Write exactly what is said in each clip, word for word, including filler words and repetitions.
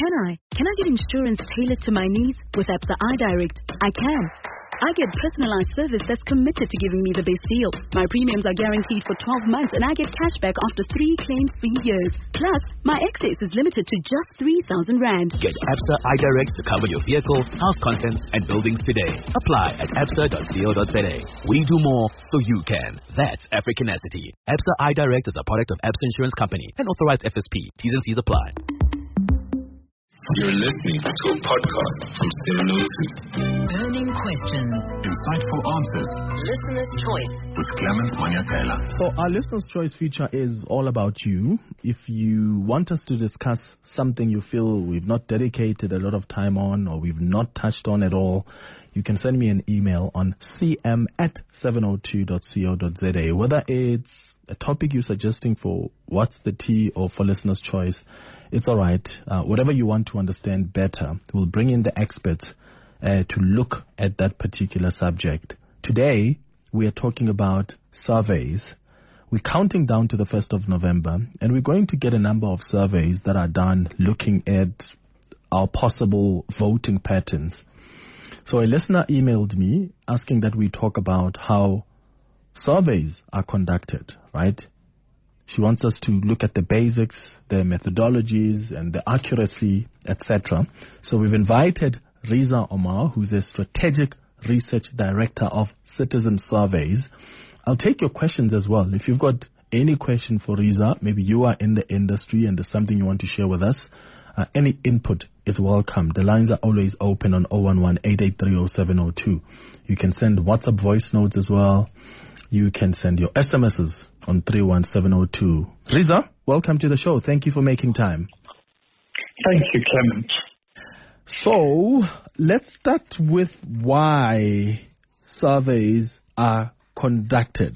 can I? Can I get insurance tailored to my needs? With Absa iDirect, I can. I get personalized service that's committed to giving me the best deal. My premiums are guaranteed for twelve months and I get cash back after three claim-free years. Plus, my excess is limited to just three thousand rand. Get Absa iDirect to cover your vehicle, house contents, and buildings today. Apply at absa dot co dot za. We do more so you can. That's Africanacity. Absa iDirect is a product of Absa Insurance Company, an authorized F S P. T's and C's apply. You're listening to a podcast from seven oh two. Burning questions. Insightful answers. Listener's choice. With Clement Manyakela. So our Listener's Choice feature is all about you. If you want us to discuss something you feel we've not dedicated a lot of time on or we've not touched on at all, you can send me an email on c m at seven oh two dot co dot za. Whether it's a topic you're suggesting for What's the Tea or for Listener's Choice, it's all right. Uh, whatever you want to understand better, we'll bring in the experts uh, to look at that particular subject. Today, we are talking about surveys. We're counting down to the first of November, and we're going to get a number of surveys that are done looking at our possible voting patterns. So a listener emailed me asking that we talk about how surveys are conducted, right? She wants us to look at the basics, the methodologies, and the accuracy, et cetera. So we've invited Riza Omar, who's a strategic research director of Citizen Surveys. I'll take your questions as well. If you've got any question for Riza, maybe you are in the industry and there's something you want to share with us, uh, any input is welcome. The lines are always open on zero one one, eight eight three, zero seven zero two. You can send WhatsApp voice notes as well. You can send your S M Ses on three one seven zero two. Riza, welcome to the show. Thank you for making time. Thank you, Clement. So, let's start with why surveys are conducted.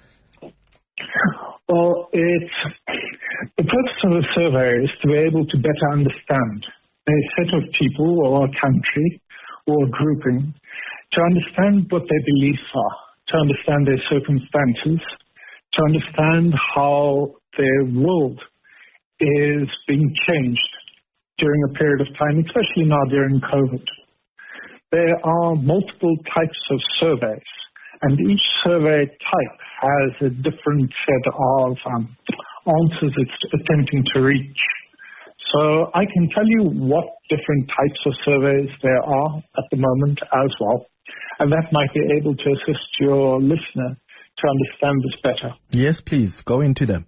Well, it's, the purpose of a survey is to be able to better understand a set of people or a country or a grouping, to understand what their beliefs are, to understand their circumstances, to understand how their world is being changed during a period of time, especially now during COVID. There are multiple types of surveys, and each survey type has a different set of um, answers it's attempting to reach. So I can tell you what different types of surveys there are at the moment as well. And that might be able to assist your listener to understand this better. Yes, please. Go into them.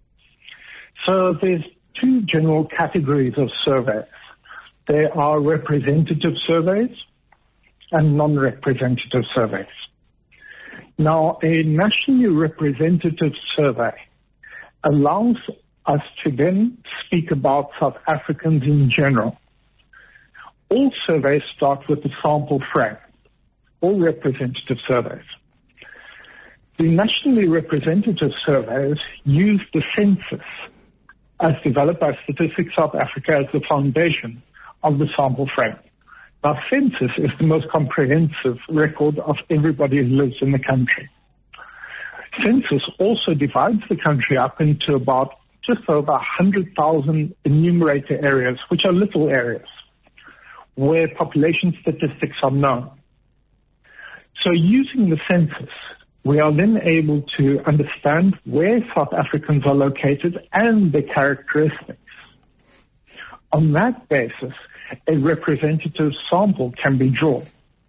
So there's two general categories of surveys. There are representative surveys and non-representative surveys. Now, a nationally representative survey allows us to then speak about South Africans in general. All surveys start with the sample frame. All representative surveys. The nationally representative surveys use the census as developed by Statistics South Africa as the foundation of the sample frame. Now, census is the most comprehensive record of everybody who lives in the country. Census also divides the country up into about just over one hundred thousand enumerator areas, which are little areas, where population statistics are known. So using the census, we are then able to understand where South Africans are located and their characteristics. On that basis, a representative sample can be drawn.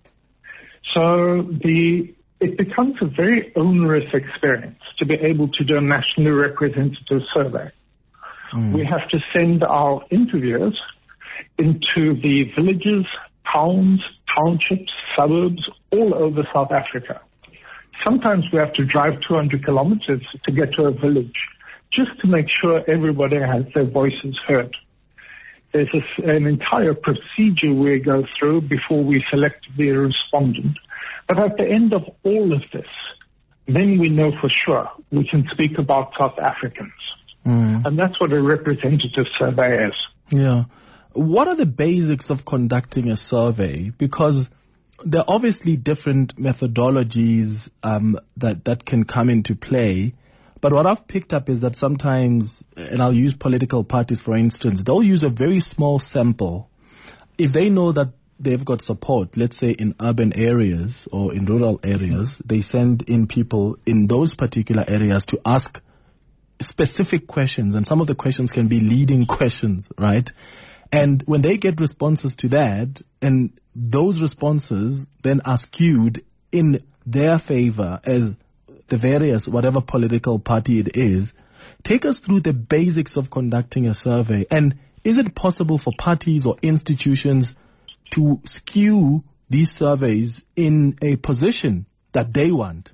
So the it becomes a very onerous experience to be able to do a nationally representative survey. Mm. We have to send our interviewers into the villages, towns, townships, suburbs, all over South Africa. Sometimes we have to drive two hundred kilometers to get to a village just to make sure everybody has their voices heard. There's a, an entire procedure we go through before we select the respondent. But at the end of all of this, then we know for sure we can speak about South Africans. Mm. And that's what a representative survey is. Yeah. What are the basics of conducting a survey? Because there are obviously different methodologies um, that, that can come into play, But what I've picked up is that sometimes, and I'll use political parties for instance, they'll use a very small sample. If they know that they've got support, let's say in urban areas or in rural areas, they send in people in those particular areas to ask specific questions, and some of the questions can be leading questions, right? And when they get responses to that, and those responses then are skewed in their favor as the various, whatever political party it is, take us through the basics of conducting a survey. And is it possible for parties or institutions to skew these surveys in a position that they want?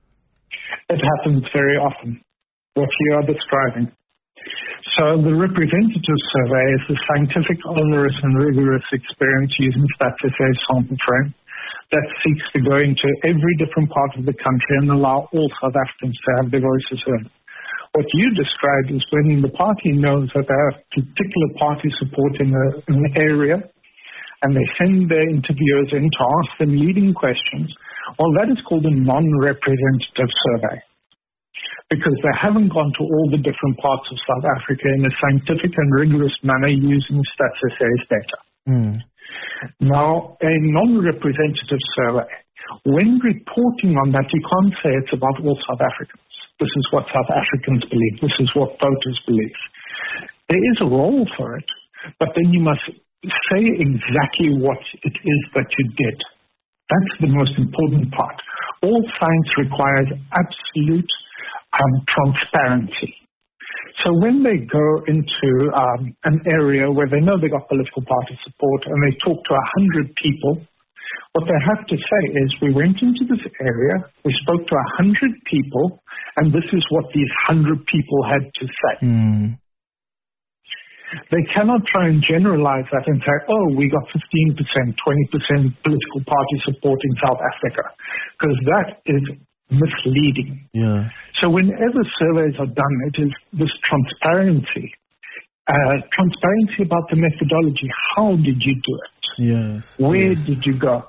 It happens very often, what you are describing. So the representative survey is a scientific, onerous and rigorous experience using StatsSA's sample frame that seeks to go into every different part of the country and allow all South Africans to have their voices heard. What you described is when the party knows that they have particular party support in, a, in an area and they send their interviewers in to ask them leading questions. Well, that is called a non-representative survey, because they haven't gone to all the different parts of South Africa in a scientific and rigorous manner using StatsSA's data. Mm. Now, a non-representative survey, when reporting on that, you can't say it's about all South Africans. This is what South Africans believe. This is what voters believe. There is a role for it, but then you must say exactly what it is that you did. That's the most important part. All science requires absolute um, transparency. So when they go into um, an area where they know they got political party support and they talk to a hundred people, what they have to say is, we went into this area, we spoke to a hundred people, and this is what these hundred people had to say. Mm. They cannot try and generalize that and say, oh, we got fifteen percent, twenty percent political party support in South Africa, because that is misleading. Yeah. So whenever surveys are done, it is this transparency, uh, transparency about the methodology. How did you do it? Yes. Where yes. did you go?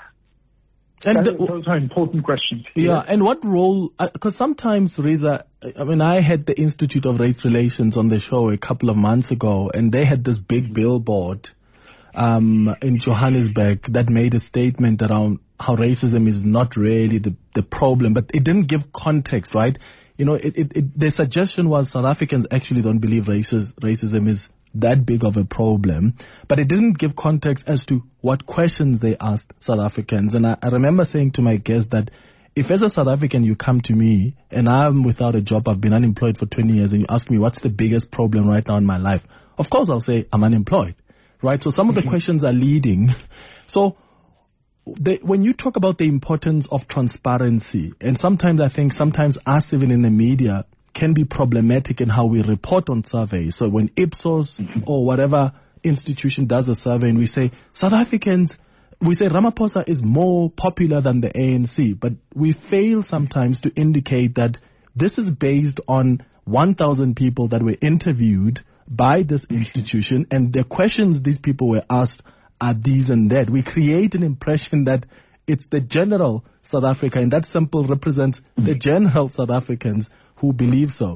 And that, the, those are important questions. Yeah, yes. And what role, because uh, sometimes, Reza, I mean, I had the Institute of Race Relations on the show a couple of months ago, and they had this big billboard um, in Johannesburg that made a statement around how racism is not really the, the problem, but it didn't give context, right? You know, it, it, it, the suggestion was South Africans actually don't believe racis, racism is that big of a problem, but it didn't give context as to what questions they asked South Africans. And I, I remember saying to my guest that if as a South African you come to me and I'm without a job, I've been unemployed for twenty years, and you ask me what's the biggest problem right now in my life, of course I'll say I'm unemployed, right? So some of the questions are leading. So the, when you talk about the importance of transparency, and sometimes I think sometimes us even in the media can be problematic in how we report on surveys. So when Ipsos or whatever institution does a survey and we say South Africans, we say Ramaphosa is more popular than the A N C, but we fail sometimes to indicate that this is based on one thousand people that were interviewed by this institution, and the questions these people were asked are these and that. We create an impression that it's the general South Africa, and that simple represents the general South Africans who believe so.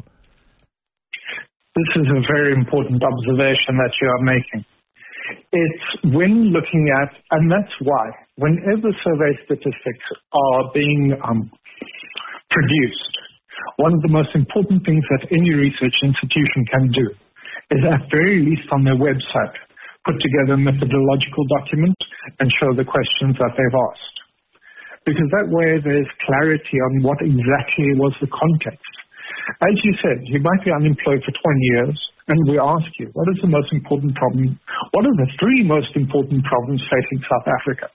This is a very important observation that you are making. It's when looking at, and that's why, whenever survey statistics are being um, produced, one of the most important things that any research institution can do is at very least on their website put together a methodological document and show the questions that they've asked. Because that way there's clarity on what exactly was the context. As you said, you might be unemployed for twenty years, and we ask you, what is the most important problem? What are the three most important problems facing South Africa?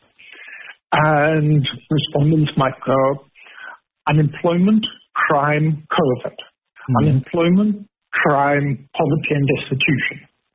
And respondents might go, unemployment, crime, COVID. Mm-hmm. Unemployment, crime, poverty, and destitution.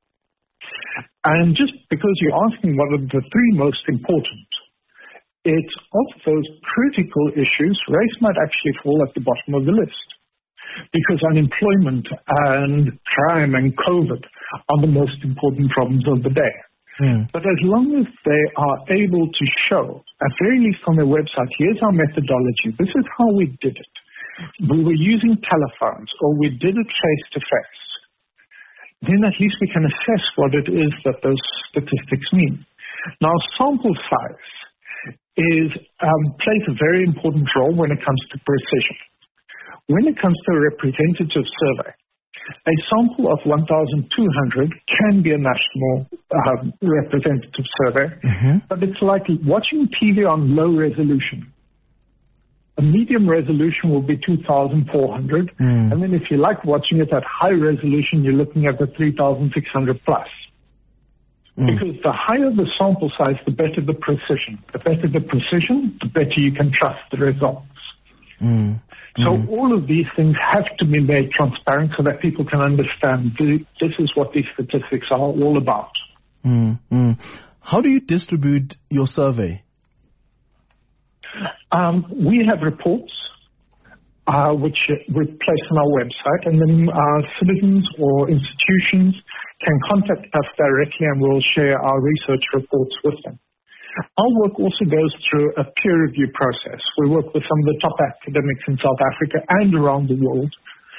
And just because you're asking what are the three most important, it's of those critical issues, race might actually fall at the bottom of the list. Because unemployment and crime and COVID are the most important problems of the day. Mm. But as long as they are able to show, at very least on their website, here's our methodology, this is how we did it, we were using telephones, or we did it face-to-face, then at least we can assess what it is that those statistics mean. Now, sample size is um, plays a very important role when it comes to precision. When it comes to a representative survey, a sample of one thousand two hundred can be a national um, representative survey, mm-hmm. but it's like watching T V on low resolution. A medium resolution will be two thousand four hundred, mm. and then if you like watching it at high resolution, you're looking at the three thousand six hundred plus. Mm. Because the higher the sample size, the better the precision. The better the precision, the better you can trust the results. Mm. So mm. all of these things have to be made transparent so that people can understand the, this is what these statistics are all about. Mm. Mm. How do you distribute your survey? Um, we have reports uh, which we place on our website, and then uh, citizens or institutions can contact us directly and we'll share our research reports with them. Our work also goes through a peer review process. We work with some of the top academics in South Africa and around the world.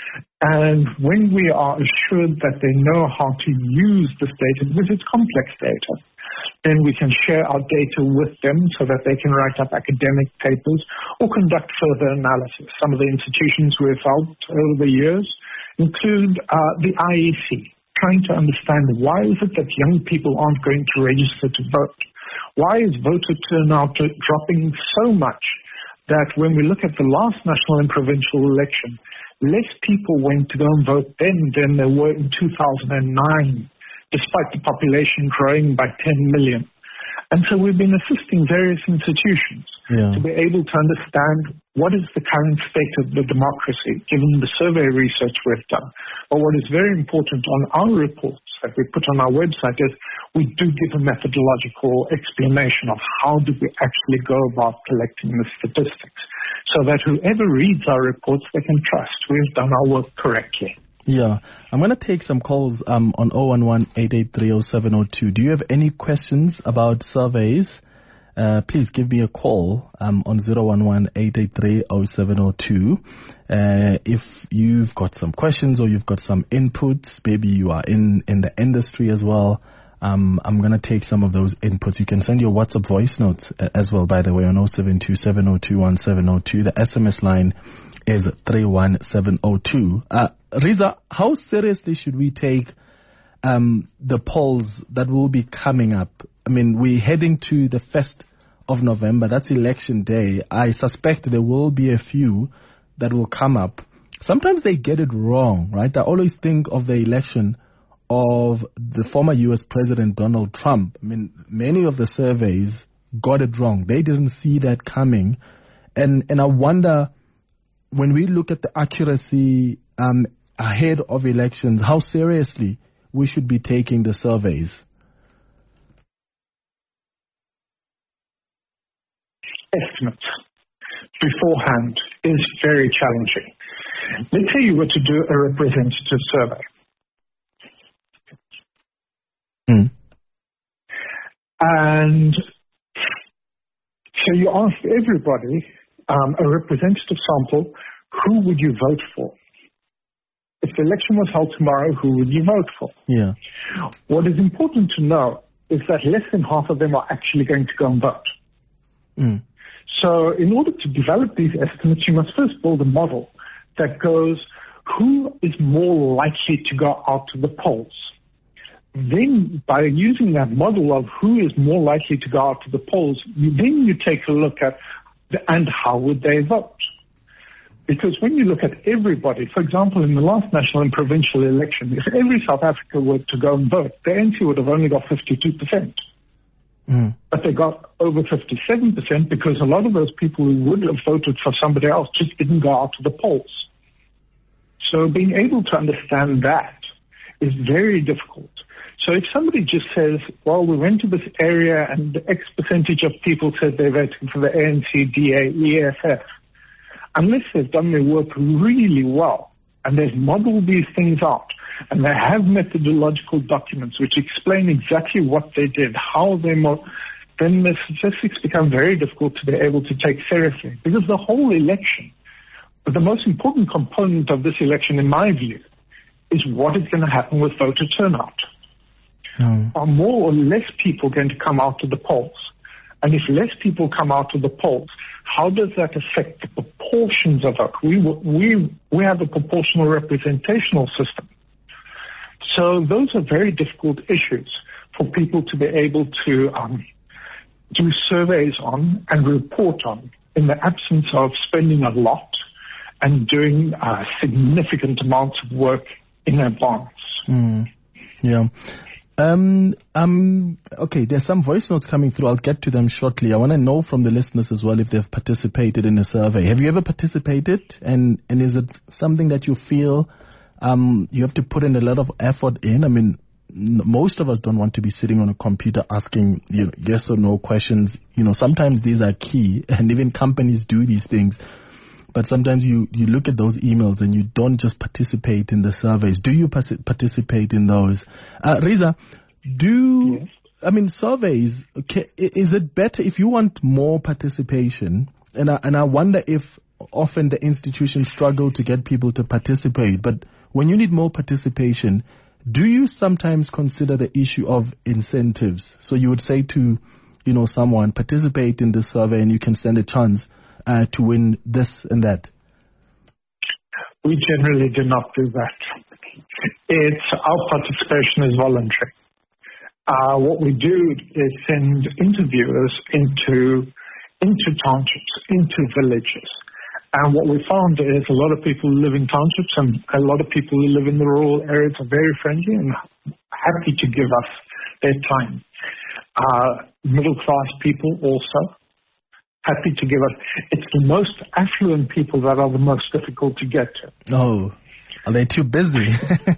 And when we are assured that they know how to use this data, because it's complex data, then we can share our data with them so that they can write up academic papers or conduct further analysis. Some of the institutions we've helped over the years include uh, the I E C, trying to understand why is it that young people aren't going to register to vote? Why is voter turnout dropping so much that when we look at the last national and provincial election, less people went to go and vote then than there were in two thousand nine, despite the population growing by ten million. And so we've been assisting various institutions yeah. to be able to understand what is the current state of the democracy, given the survey research we've done. But what is very important on our reports that we put on our website is we do give a methodological explanation of how do we actually go about collecting the statistics, so that whoever reads our reports, they can trust we've done our work correctly. Yeah. I'm going to take some calls um, on zero one one, eight eight three, zero seven zero two. Do you have any questions about surveys? Uh, please give me a call um, on zero one one, eight eight three, zero seven zero two. Uh, if you've got some questions or you've got some inputs, maybe you are in, in the industry as well, um, I'm going to take some of those inputs. You can send your WhatsApp voice notes uh, as well, by the way, on zero seven two, seven zero two, one seven zero two. The S M S line is three one seven zero two. Uh, Riza, how seriously should we take um, the polls that will be coming up? I mean, we're heading to the first of November. That's election day. I suspect there will be a few that will come up. Sometimes they get it wrong, right? I always think of the election of the former U S President Donald Trump. I mean, many of the surveys got it wrong. They didn't see that coming. And, and I wonder, when we look at the accuracy um, ahead of elections, how seriously we should be taking the surveys. Estimates beforehand is very challenging. Let's say you were to do a representative survey. Mm. And so you asked everybody, um, a representative sample, who would you vote for? If the election was held tomorrow, who would you vote for? Yeah. What is important to know is that less than half of them are actually going to go and vote. Mm. So in order to develop these estimates, you must first build a model that goes, who is more likely to go out to the polls? Then by using that model of who is more likely to go out to the polls, you, then you take a look at the, and how would they vote? Because when you look at everybody, for example, in the last national and provincial election, if every South Africa were to go and vote, the A N C would have only got fifty-two percent. Mm. But they got over fifty-seven percent because a lot of those people who would have voted for somebody else just didn't go out to the polls. So being able to understand that is very difficult. So if somebody just says, well, we went to this area and X percentage of people said they're voting for the A N C, D A, E F F, unless they've done their work really well and they've modeled these things out and they have methodological documents which explain exactly what they did, how they mo- then the statistics become very difficult to be able to take seriously, because the whole election But the most important component of this election, in my view, is what is going to happen with voter turnout. Mm. Are more or less people going to come out to the polls? And if less people come out to the polls, how does that affect the proportions of vote? We, we, we have a proportional representational system. So those are very difficult issues for people to be able to um, do surveys on and report on in the absence of spending a lot and doing uh, significant amounts of work in advance. Mm. Yeah. Um, um, okay, there's some voice notes coming through. I'll get to them shortly. I want to know from the listeners as well if they've participated in a survey. Have you ever participated? And, and is it something that you feel um, you have to put in a lot of effort in? I mean, n- most of us don't want to be sitting on a computer asking you know, yes or no questions. You know, sometimes these are key, and even companies do these things. But sometimes you, you look at those emails and you don't just participate in the surveys. Do you pas- participate in those? Uh, Riza, do, yes. I mean, surveys, okay, is it better if you want more participation? And I, and I wonder if often the institutions struggle to get people to participate. But when you need more participation, do you sometimes consider the issue of incentives? So you would say to, you know, someone, participate in this survey and you can stand a chance Uh, to win this and that? We generally do not do that. It's our participation is voluntary. Uh, what we do is send interviewers into into townships, into villages. And what we found is a lot of people who live in townships and a lot of people who live in the rural areas are very friendly and happy to give us their time. Uh, middle-class people also happy to give us. It's the most affluent people that are the most difficult to get to. Oh, are they too busy?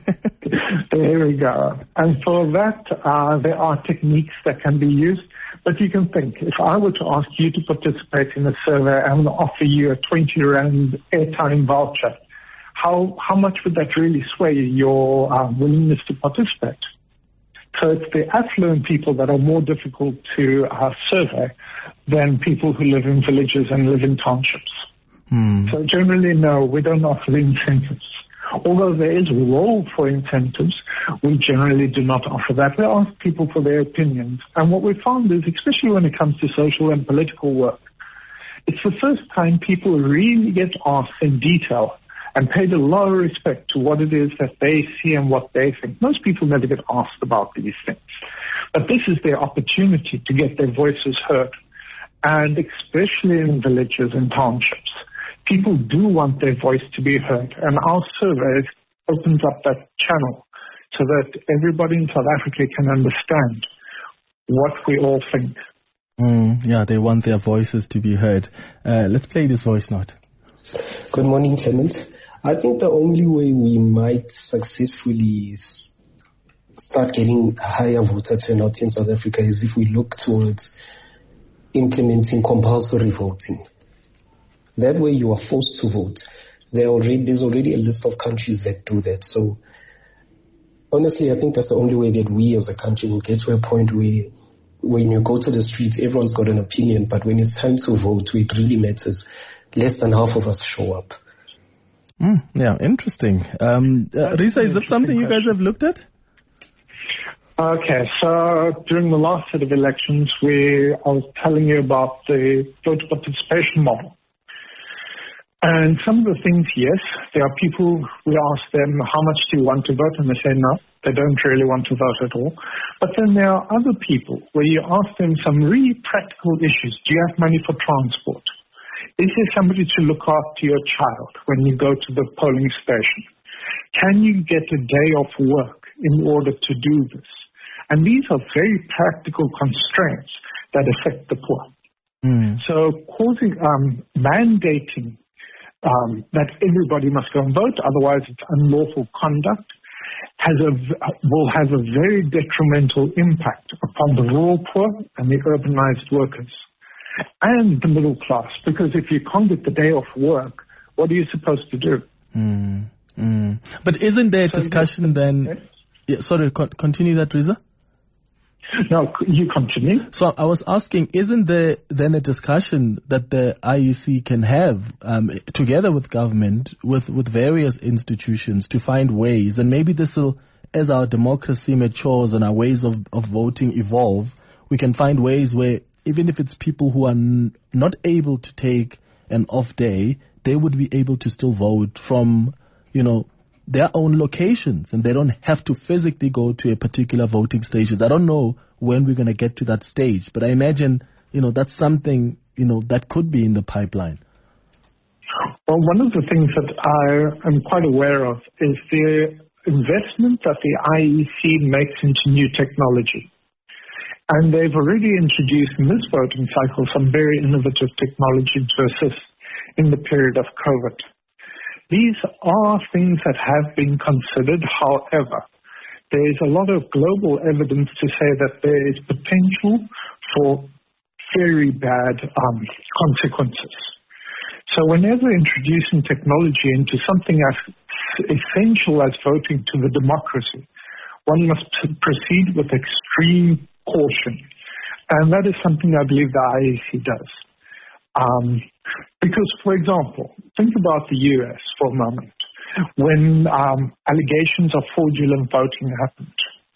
There we go. And for that, uh, there are techniques that can be used. But you can think, if I were to ask you to participate in a survey, I'm going to offer you a twenty rand airtime voucher. How how much would that really sway your uh, willingness to participate? So it's the affluent people that are more difficult to uh, survey than people who live in villages and live in townships. Hmm. So generally, no, we don't offer incentives. Although there is a role for incentives, we generally do not offer that. We ask people for their opinions. And what we found is, especially when it comes to social and political work, it's the first time people really get asked in detail and paid a lot of respect to what it is that they see and what they think. Most people never get asked about these things. But this is their opportunity to get their voices heard. And especially in villages and townships, people do want their voice to be heard. And our survey opens up that channel so that everybody in South Africa can understand what we all think. Mm, yeah, they want their voices to be heard. Uh, let's play this voice note. Good morning, Clement. I think the only way we might successfully start getting higher voter turnout in South Africa is if we look towards implementing compulsory voting. That way you are forced to vote. There already, there's already a list of countries that do that. So honestly, I think that's the only way that we as a country will get to a point where when you go to the streets, everyone's got an opinion, but when it's time to vote, it really matters. Less than half of us show up. Mm, yeah, interesting. Um, uh, Risa, is that something you guys have looked at? Okay, so during the last set of elections, we I was telling you about the voter participation model. And some of the things, yes, there are people, we ask them, how much do you want to vote? And they say no, they don't really want to vote at all. But then there are other people where you ask them some really practical issues. Do you have money for transport? Is there somebody to look after your child when you go to the polling station? Can you get a day off work in order to do this? And these are very practical constraints that affect the poor. Mm. So causing, um, mandating um, that everybody must go and vote, otherwise it's unlawful conduct, has a, will have a very detrimental impact upon the rural poor and the urbanized workers and the middle class, because if you can't get the day off work, what are you supposed to do? Mm, mm. But isn't there a so discussion then? Yeah, sorry, co- continue that, Riza. No, you continue. So I was asking, isn't there then a discussion that the I E C can have um, together with government, with, with various institutions to find ways, and maybe this will, as our democracy matures and our ways of, of voting evolve, we can find ways where even if it's people who are n- not able to take an off day, they would be able to still vote from, you know, their own locations, and they don't have to physically go to a particular voting station. I don't know when we're going to get to that stage, but I imagine, you know, that's something, you know, that could be in the pipeline. Well, one of the things that I am quite aware of is the investment that the I E C makes into new technology. And they've already introduced in this voting cycle some very innovative technology to assist in the period of COVID. These are things that have been considered. However, there is a lot of global evidence to say that there is potential for very bad um, consequences. So whenever introducing technology into something as essential as voting to the democracy, one must proceed with extreme caution. And that is something I believe the I E C does. Um, because, for example, think about the U S for a moment. When um, allegations of fraudulent voting happened,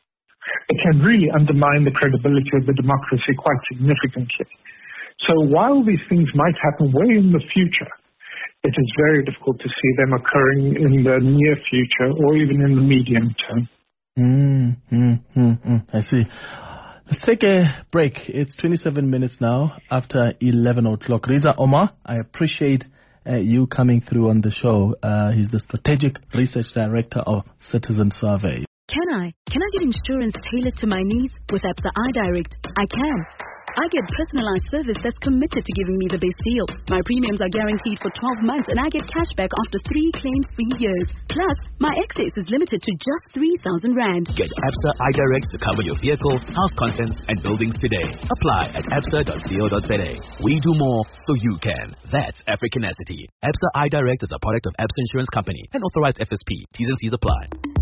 it can really undermine the credibility of the democracy quite significantly. So while these things might happen way in the future, it is very difficult to see them occurring in the near future or even in the medium term. Mm, mm, mm, mm. I see. Let's take a break. It's twenty-seven minutes now after eleven o'clock. Riza Omar, I appreciate uh, you coming through on the show. Uh, he's the Strategic Research Director of Citizen Survey. Can I? Can I get insurance tailored to my needs with Absa iDirect? I can. I get personalized service that's committed to giving me the best deal. My premiums are guaranteed for twelve months and I get cash back after three claim-free years. Plus, my excess is limited to just three thousand rand. Get Absa iDirect to cover your vehicle, house contents, and buildings today. Apply at absa dot co dot za. We do more so you can. That's Africanacity. Absa iDirect is a product of Absa Insurance Company, an authorized F S P. T's and C's apply.